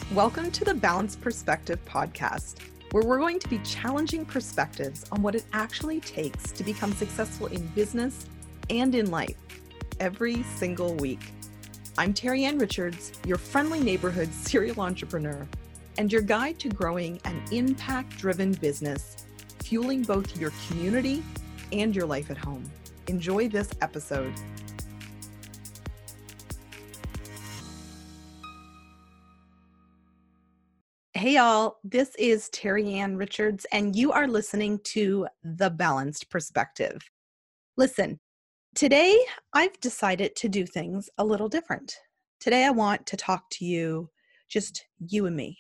Welcome to the Balanced Perspective podcast, where we're going to be challenging perspectives on what it actually takes to become successful in business and in life every single week. I'm Terry Ann Richards, your friendly neighborhood serial entrepreneur, and your guide to growing an impact-driven business, fueling both your community and your life at home. Enjoy this episode. Hey y'all, this is Terry Ann Richards, and you are listening to The Balanced Perspective. Listen, today I've decided to do things a little different. Today I want to talk to you, just you and me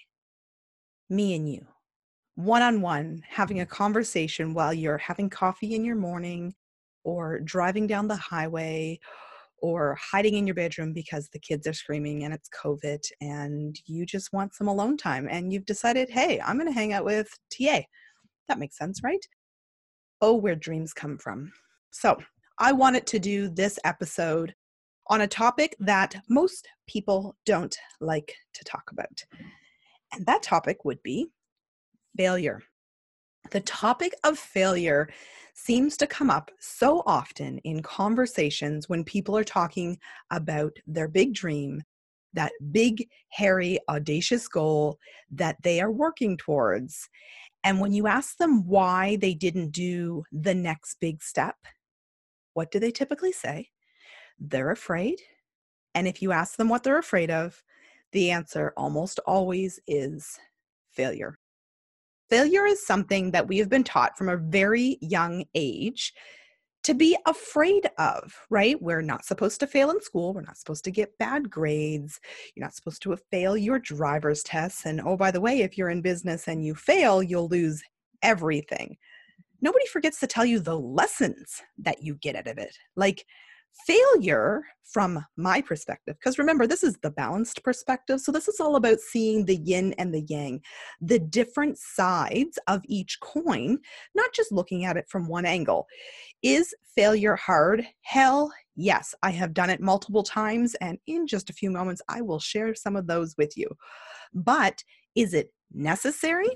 and you, one-on-one, having a conversation while you're having coffee in your morning or driving down the highway or hiding in your bedroom because the kids are screaming and it's COVID and you just want some alone time and you've decided, hey, I'm going to hang out with TA. That makes sense, right? Oh, where dreams come from. So I wanted to do this episode on a topic that most people don't like to talk about. And that topic would be failure. The topic of failure seems to come up so often in conversations when people are talking about their big dream, that big, hairy, audacious goal that they are working towards. And when you ask them why they didn't do the next big step, what do they typically say? They're afraid. And if you ask them what they're afraid of, the answer almost always is failure. Failure is something that we have been taught from a very young age to be afraid of, right? We're not supposed to fail in school. We're not supposed to get bad grades. You're not supposed to fail your driver's tests. And oh, by the way, if you're in business and you fail, you'll lose everything. Nobody forgets to tell you the lessons that you get out of it. Like failure, from my perspective, because remember, this is the balanced perspective. So this is all about seeing the yin and the yang, the different sides of each coin, not just looking at it from one angle. Is failure hard? Hell yes. I have done it multiple times. And in just a few moments, I will share some of those with you. But is it necessary?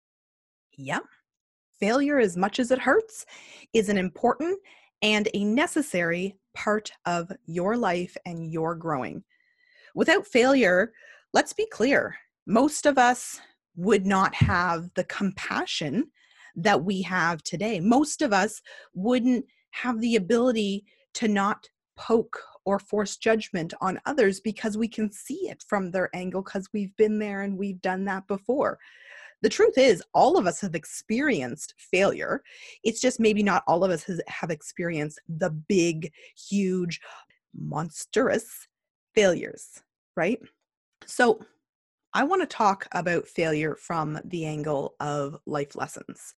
Yeah. Failure, as much as it hurts, is an important and a necessary part of your life and your growing. Without failure, let's be clear, most of us would not have the compassion that we have today. Most of us wouldn't have the ability to not poke or force judgment on others because we can see it from their angle because we've been there and we've done that before. The truth is, all of us have experienced failure. It's just maybe not all of us have experienced the big, huge, monstrous failures, right? So I want to talk about failure from the angle of life lessons.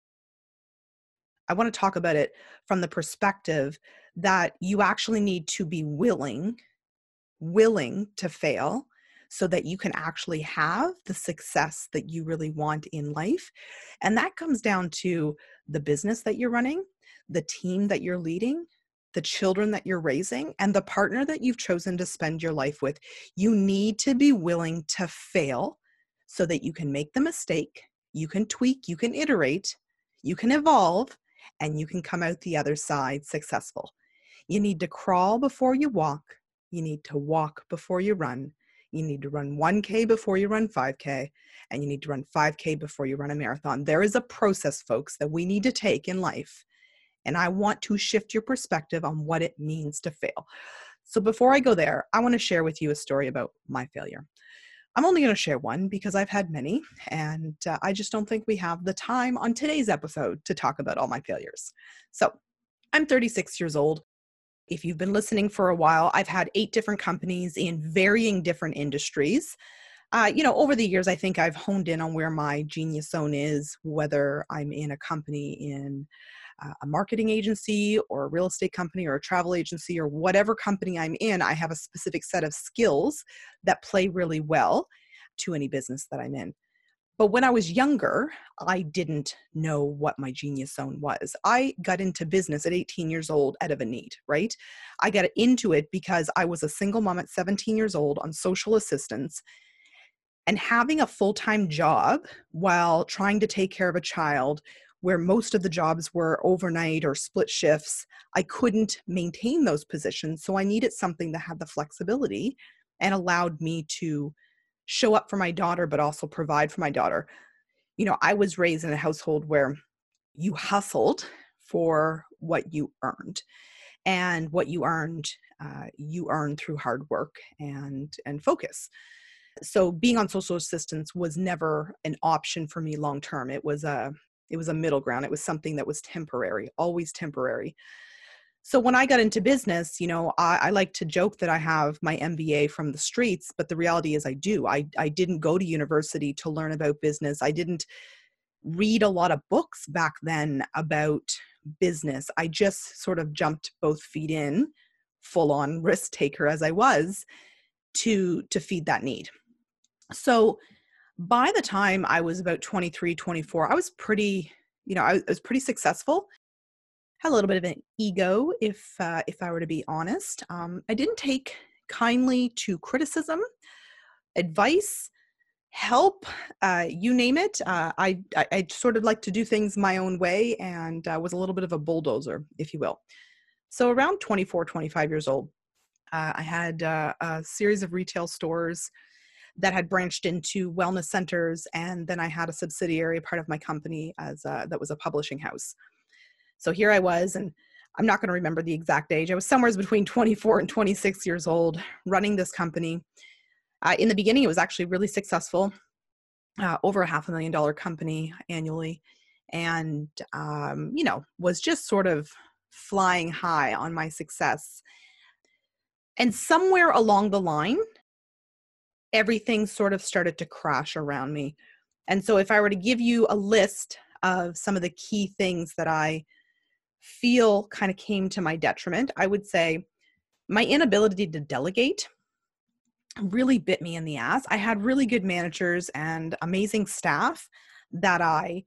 I want to talk about it from the perspective that you actually need to be willing to fail so that you can actually have the success that you really want in life. And that comes down to the business that you're running, the team that you're leading, the children that you're raising, and the partner that you've chosen to spend your life with. You need to be willing to fail so that you can make the mistake, you can tweak, you can iterate, you can evolve, and you can come out the other side successful. You need to crawl before you walk. You need to walk before you run. You need to run 1K before you run 5K, and you need to run 5K before you run a marathon. There is a process, folks, that we need to take in life. And I want to shift your perspective on what it means to fail. So before I go there, I want to share with you a story about my failure. I'm only going to share one because I've had many, and I just don't think we have the time on today's episode to talk about all my failures. So I'm 36 years old. If you've been listening for a while, I've had 8 different companies in varying different industries. Over the years, I think I've honed in on where my genius zone is, whether I'm in a company in a marketing agency or a real estate company or a travel agency or whatever company I'm in. I have a specific set of skills that play really well to any business that I'm in. But when I was younger, I didn't know what my genius zone was. I got into business at 18 years old out of a need, right? I got into it because I was a single mom at 17 years old on social assistance. And having a full-time job while trying to take care of a child where most of the jobs were overnight or split shifts, I couldn't maintain those positions. So I needed something that had the flexibility and allowed me to show up for my daughter, but also provide for my daughter. I was raised in a household where you hustled for what you earned, and what you earned through hard work and focus. So being on social assistance was never an option for me long term. It was a middle ground. It was something that was temporary, always temporary. So when I got into business, I like to joke that I have my MBA from the streets, but the reality is I do. I didn't go to university to learn about business. I didn't read a lot of books back then about business. I just sort of jumped both feet in, full on risk taker as I was, to feed that need. So by the time I was about 23, 24, I was pretty, I was pretty successful. Had a little bit of an ego, if I were to be honest. I didn't take kindly to criticism, advice, help, you name it. I sort of like to do things my own way, and was a little bit of a bulldozer, if you will. So around 24, 25 years old, I had a series of retail stores that had branched into wellness centers, and then I had a subsidiary, part of my company, that was a publishing house. So here I was, and I'm not going to remember the exact age. I was somewhere between 24 and 26 years old, running this company. In the beginning, it was actually really successful, over a $500,000 company annually, and was just sort of flying high on my success. And somewhere along the line, everything sort of started to crash around me. And so if I were to give you a list of some of the key things that I feel kind of came to my detriment, I would say my inability to delegate really bit me in the ass. I had really good managers and amazing staff that I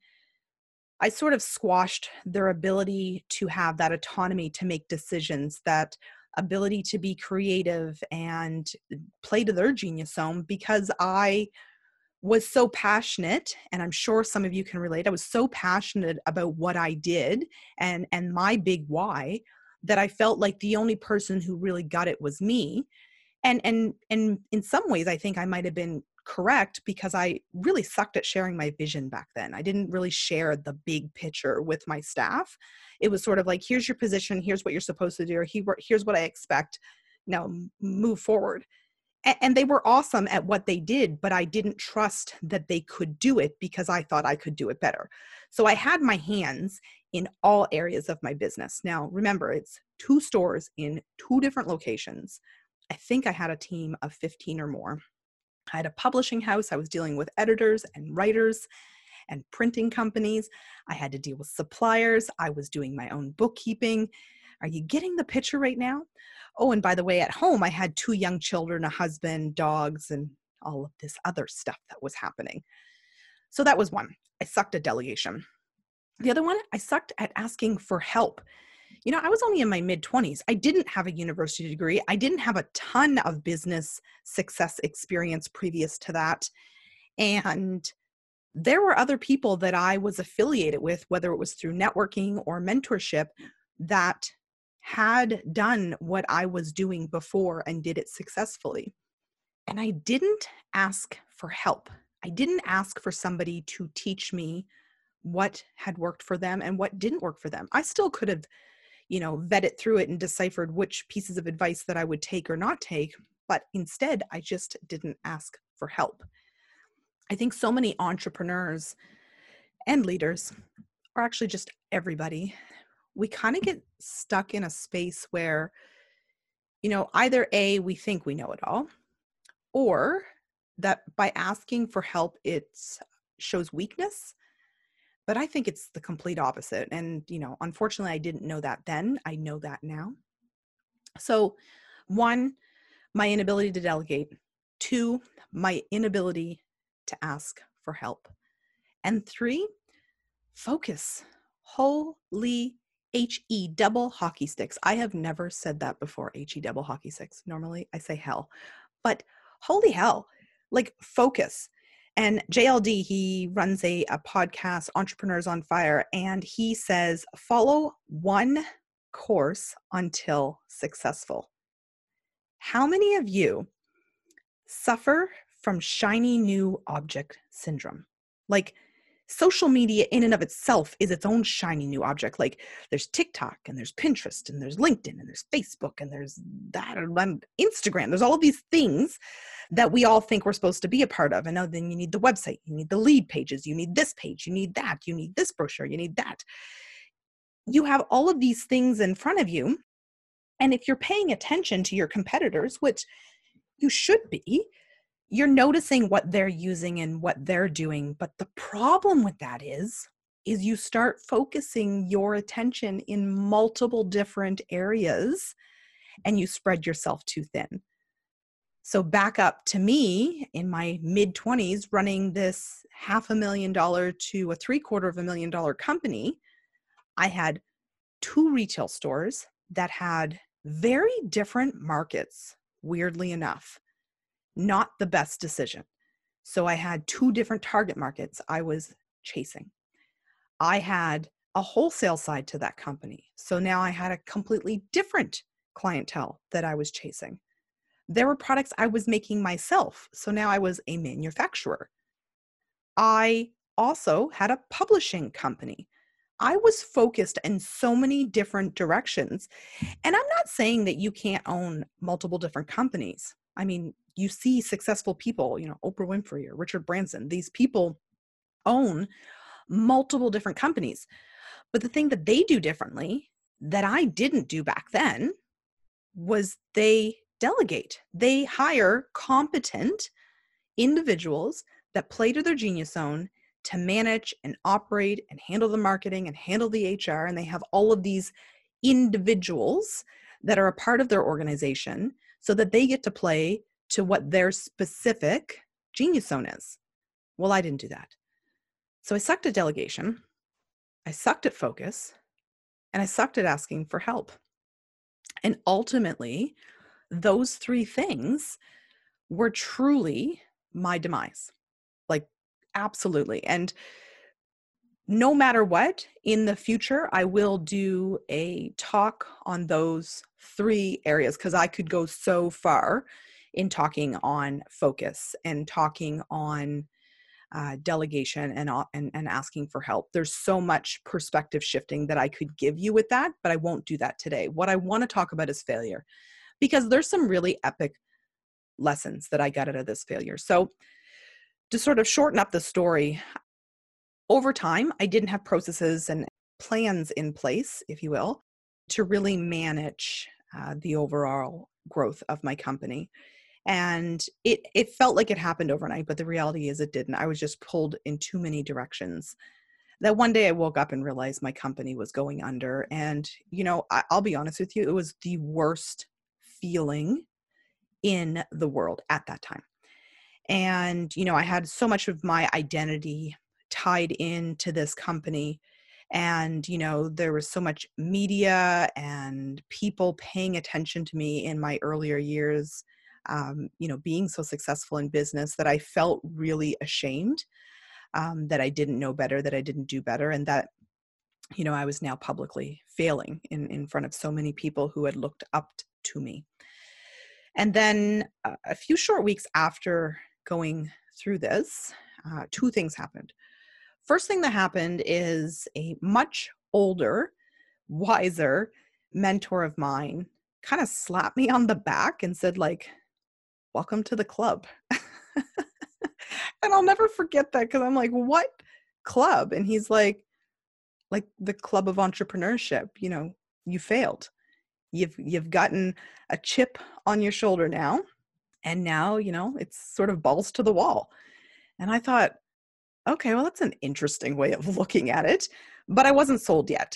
sort of squashed their ability to have that autonomy to make decisions, that ability to be creative and play to their genius zone, because I was so passionate, and I'm sure some of you can relate. I was so passionate about what I did and my big why, that I felt like the only person who really got it was me. And in some ways, I think I might have been correct, because I really sucked at sharing my vision back then. I didn't really share the big picture with my staff. It was sort of like, here's your position, here's what you're supposed to do, or here's what I expect. Now move forward. And they were awesome at what they did, but I didn't trust that they could do it because I thought I could do it better. So I had my hands in all areas of my business. Now, remember, it's 2 stores in 2 different locations. I think I had a team of 15 or more. I had a publishing house. I was dealing with editors and writers and printing companies. I had to deal with suppliers. I was doing my own bookkeeping. Are you getting the picture right now? Oh, and by the way, at home, I had 2 young children, a husband, dogs, and all of this other stuff that was happening. So that was one. I sucked at delegation. The other one, I sucked at asking for help. I was only in my mid-20s. I didn't have a university degree. I didn't have a ton of business success experience previous to that. And there were other people that I was affiliated with, whether it was through networking or mentorship, that had done what I was doing before and did it successfully. And I didn't ask for help. I didn't ask for somebody to teach me what had worked for them and what didn't work for them. I still could have vetted through it and deciphered which pieces of advice that I would take or not take. But instead, I just didn't ask for help. I think so many entrepreneurs and leaders, or actually just everybody, we kind of get stuck in a space where, either A, we think we know it all, or that by asking for help, it shows weakness. But I think it's the complete opposite. And, unfortunately, I didn't know that then. I know that now. So 1, my inability to delegate. 2, my inability to ask for help. And 3, focus. Holy HE double hockey sticks. I have never said that before, HE double hockey sticks. Normally I say hell, but holy hell, like focus. And JLD, he runs a podcast, Entrepreneurs on Fire, and he says, follow one course until successful. How many of you suffer from shiny new object syndrome? Like, social media in and of itself is its own shiny new object. Like, there's TikTok and there's Pinterest and there's LinkedIn and there's Facebook and there's that and Instagram. There's all of these things that we all think we're supposed to be a part of. And now then you need the website, you need the lead pages, you need this page, you need that, you need this brochure, you need that. You have all of these things in front of you. And if you're paying attention to your competitors, which you should be, you're noticing what they're using and what they're doing. But the problem with that is you start focusing your attention in multiple different areas and you spread yourself too thin. So back up to me in my mid-20s running this $500,000 to a $750,000 company. I had 2 retail stores that had very different markets, weirdly enough. Not the best decision. So I had 2 different target markets I was chasing. I had a wholesale side to that company. So now I had a completely different clientele that I was chasing. There were products I was making myself. So now I was a manufacturer. I also had a publishing company. I was focused in so many different directions. And I'm not saying that you can't own multiple different companies. I mean, you see successful people, Oprah Winfrey or Richard Branson, these people own multiple different companies. But the thing that they do differently that I didn't do back then was they delegate. They hire competent individuals that play to their genius zone to manage and operate and handle the marketing and handle the HR. And they have all of these individuals that are a part of their organization so that they get to play to what their specific genius zone is. Well, I didn't do that. So I sucked at delegation, I sucked at focus, and I sucked at asking for help. And ultimately, those 3 things were truly my demise. Like, absolutely. And no matter what, in the future, I will do a talk on those 3 areas because I could go so far in talking on focus and talking on delegation and asking for help. There's so much perspective shifting that I could give you with that, but I won't do that today. What I want to talk about is failure because there's some really epic lessons that I got out of this failure. So to sort of shorten up the story, over time, I didn't have processes and plans in place, if you will, to really manage the overall growth of my company. And it felt like it happened overnight, but the reality is it didn't. I was just pulled in too many directions. That one day I woke up and realized my company was going under. And, I'll be honest with you, it was the worst feeling in the world at that time. And, I had so much of my identity tied into this company. And, there was so much media and people paying attention to me in my earlier years, being so successful in business that I felt really ashamed that I didn't know better, that I didn't do better. And that, I was now publicly failing in front of so many people who had looked up to me. And then a few short weeks after going through this, 2 things happened. First thing that happened is a much older, wiser mentor of mine kind of slapped me on the back and said, like, welcome to the club. And I'll never forget that because I'm like, what club? And he's like the club of entrepreneurship. You failed. You've gotten a chip on your shoulder now. And now, it's sort of balls to the wall. And I thought, okay, well, that's an interesting way of looking at it, but I wasn't sold yet.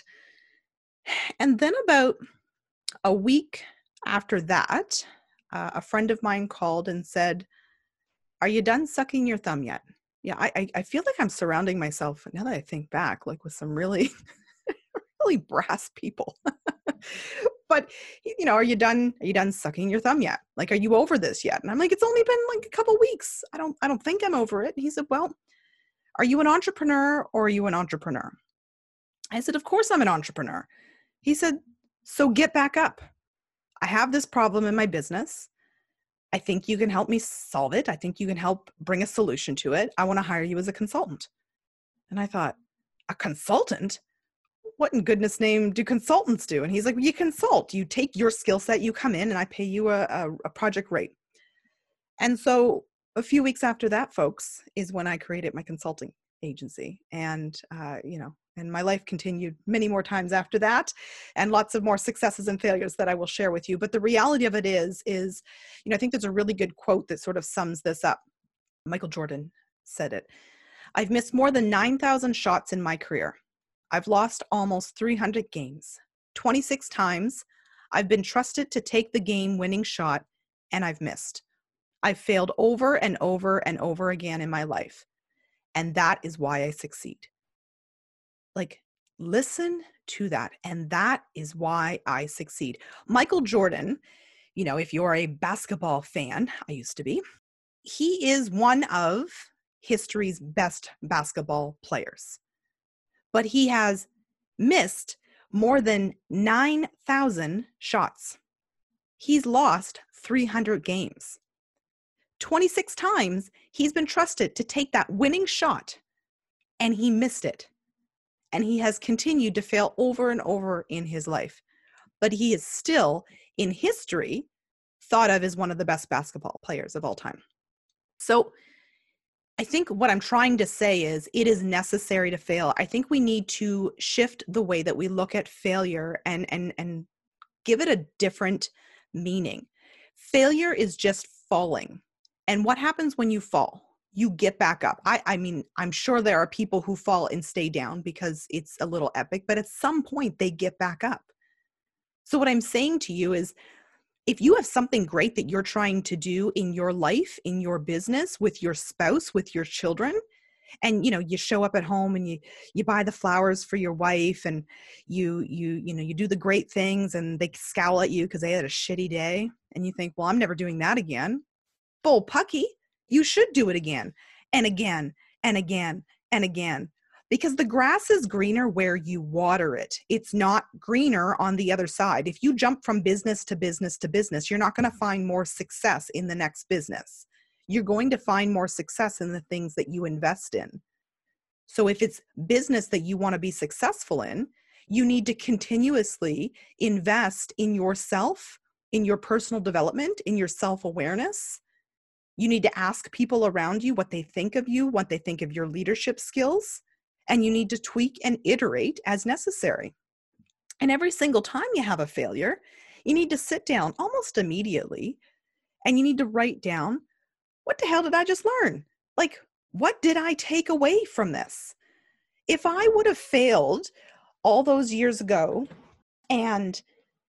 And then about a week after that, a friend of mine called and said, are you done sucking your thumb yet? Yeah, I feel like I'm surrounding myself, now that I think back, like with some really, really brass people. But, are you done? Are you done sucking your thumb yet? Like, are you over this yet? And I'm like, it's only been like a couple weeks. I don't think I'm over it. And he said, well, are you an entrepreneur or are you an entrepreneur? I said, of course I'm an entrepreneur. He said, so get back up. I have this problem in my business. I think you can help me solve it. I think you can help bring a solution to it. I want to hire you as a consultant. And I thought, a consultant? What in goodness name do consultants do? And he's like, well, you consult. You take your skill set, you come in, and I pay you a project rate. And so a few weeks after that, folks, is when I created my consulting agency. And, and my life continued many more times after that, and lots of more successes and failures that I will share with you. But the reality of it is, I think there's a really good quote that sort of sums this up. Michael Jordan said it. I've missed more than 9,000 shots in my career. I've lost almost 300 games. 26 times, I've been trusted to take the game-winning shot, and I've missed. I've failed over and over and over again in my life. And that is why I succeed. Like, listen to that. And that is why I succeed. Michael Jordan, if you're a basketball fan, I used to be, he is one of history's best basketball players. But he has missed more than 9,000 shots. He's lost 300 games. 26 times he's been trusted to take that winning shot, and he missed it. And he has continued to fail over and over in his life. But he is still, in history, thought of as one of the best basketball players of all time. So I think what I'm trying to say is it is necessary to fail. I think we need to shift the way that we look at failure and give it a different meaning. Failure is just falling. And what happens when you fall? You get back up. I mean, I'm sure there are people who fall and stay down because it's a little epic, but at some point they get back up. So what I'm saying to you is, if you have something great that you're trying to do in your life, in your business, with your spouse, with your children, and you show up at home and you buy the flowers for your wife, and you do the great things, and they scowl at you because they had a shitty day, and you think, well, I'm never doing that again. Bull pucky. You should do it again and again and again and again, because the grass is greener where you water it. It's not greener on the other side. If you jump from business to business to business, you're not going to find more success in the next business. You're going to find more success in the things that you invest in. So if it's business that you want to be successful in, you need to continuously invest in yourself, in your personal development, in your self-awareness. You need to ask people around you what they think of you, what they think of your leadership skills, and you need to tweak and iterate as necessary. And every single time you have a failure, you need to sit down almost immediately and you need to write down, what the hell did I just learn? Like, what did I take away from this? If I would have failed all those years ago and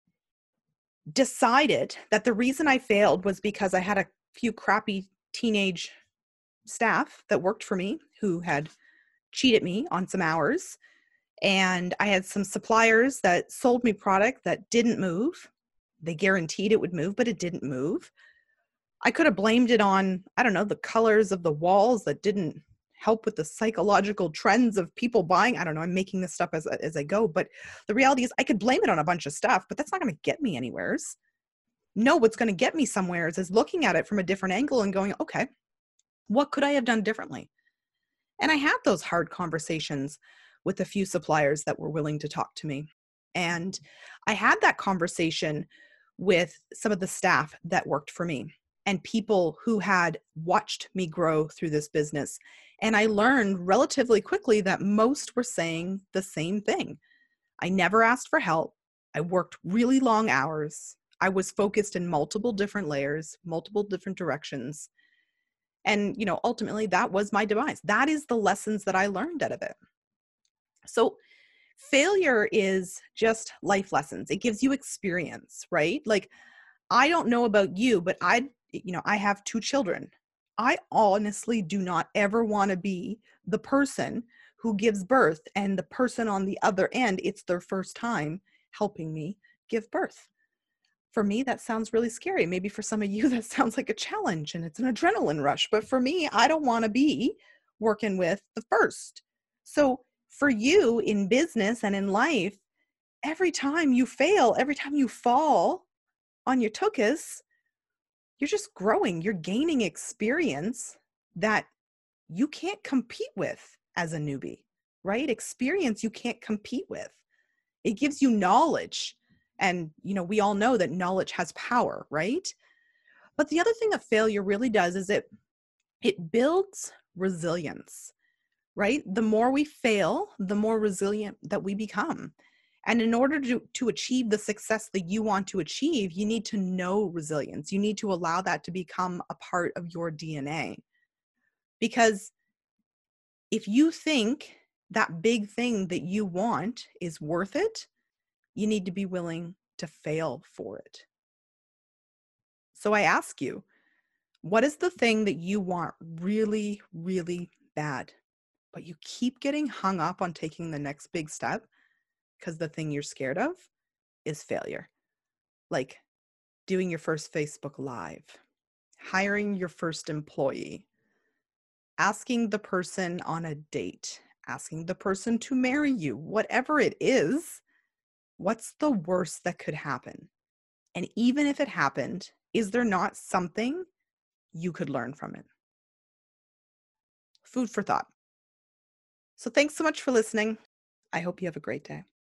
decided that the reason I failed was because I had a few crappy teenage staff that worked for me who had cheated me on some hours, and I had some suppliers that sold me product that didn't move. They guaranteed it would move, but it didn't move. I could have blamed it on, I don't know, the colors of the walls that didn't help with the psychological trends of people buying. I don't know, I'm making this stuff as I go, but the reality is I could blame it on a bunch of stuff, but that's not going to get me anywheres. No, what's going to get me somewhere is looking at it from a different angle and going, okay, what could I have done differently? And I had those hard conversations with a few suppliers that were willing to talk to me. And I had that conversation with some of the staff that worked for me and people who had watched me grow through this business. And I learned relatively quickly that most were saying the same thing. I never asked for help. I worked really long hours. I was focused in multiple different layers, multiple different directions. And, ultimately that was my demise. That is the lessons that I learned out of it. So failure is just life lessons. It gives you experience, right? Like, I don't know about you, but I have 2 children. I honestly do not ever want to be the person who gives birth and the person on the other end, it's their first time helping me give birth. For me, that sounds really scary. Maybe for some of you, that sounds like a challenge and it's an adrenaline rush. But for me, I don't want to be working with the first. So for you in business and in life, every time you fail, every time you fall on your tuchus, you're just growing. You're gaining experience that you can't compete with as a newbie, right? Experience you can't compete with. It gives you knowledge. And, we all know that knowledge has power, right? But the other thing that failure really does is it builds resilience, right? The more we fail, the more resilient that we become. And in order to achieve the success that you want to achieve, you need to know resilience. You need to allow that to become a part of your DNA. Because if you think that big thing that you want is worth it, you need to be willing to fail for it. So I ask you, what is the thing that you want really, really bad, but you keep getting hung up on taking the next big step because the thing you're scared of is failure? Like doing your first Facebook Live, hiring your first employee, asking the person on a date, asking the person to marry you, whatever it is, what's the worst that could happen? And even if it happened, is there not something you could learn from it? Food for thought. So thanks so much for listening. I hope you have a great day.